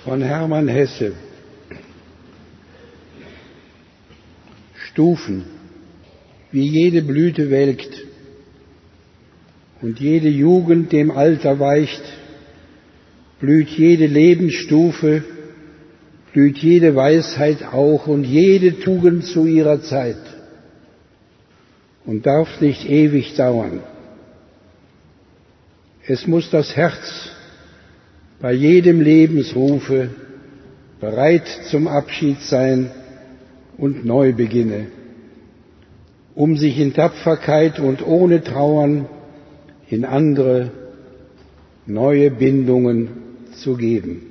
von Hermann Hesse. Stufen, wie jede Blüte welkt und jede Jugend dem Alter weicht, blüht jede Lebensstufe, blüht jede Weisheit auch und jede Tugend zu ihrer Zeit und darf nicht ewig dauern. Es muss das Herz bei jedem Lebensrufe bereit zum Abschied sein und Neubeginne, um sich in Tapferkeit und ohne Trauern in andere, neue Bindungen zu geben.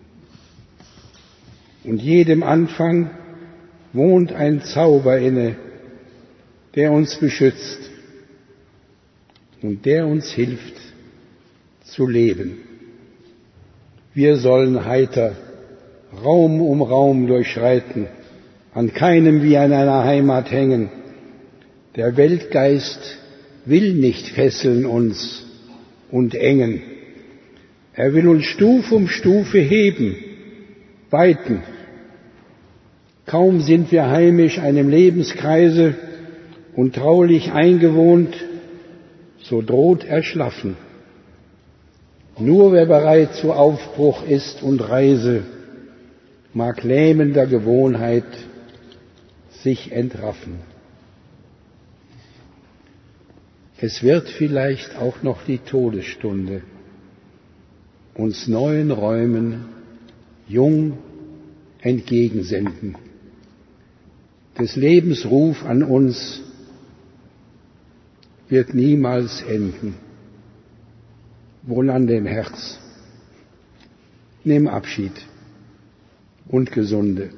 Und jedem Anfang wohnt ein Zauber inne, der uns beschützt und der uns hilft zu leben. Wir sollen heiter Raum um Raum durchschreiten, an keinem wie an einer Heimat hängen. Der Weltgeist will nicht fesseln uns und engen. Er will uns Stufe um Stufe heben, weiten. Kaum sind wir heimisch einem Lebenskreise und traulich eingewohnt, so droht Erschlaffen. Nur wer bereit zu Aufbruch ist und Reise, mag lähmender Gewohnheit sich entraffen. Es wird vielleicht auch noch die Todesstunde uns neuen Räumen jung entgegensenden. Des Lebens Ruf an uns wird niemals enden. Wohl an dem Herz. Nimm Abschied und Gesunde.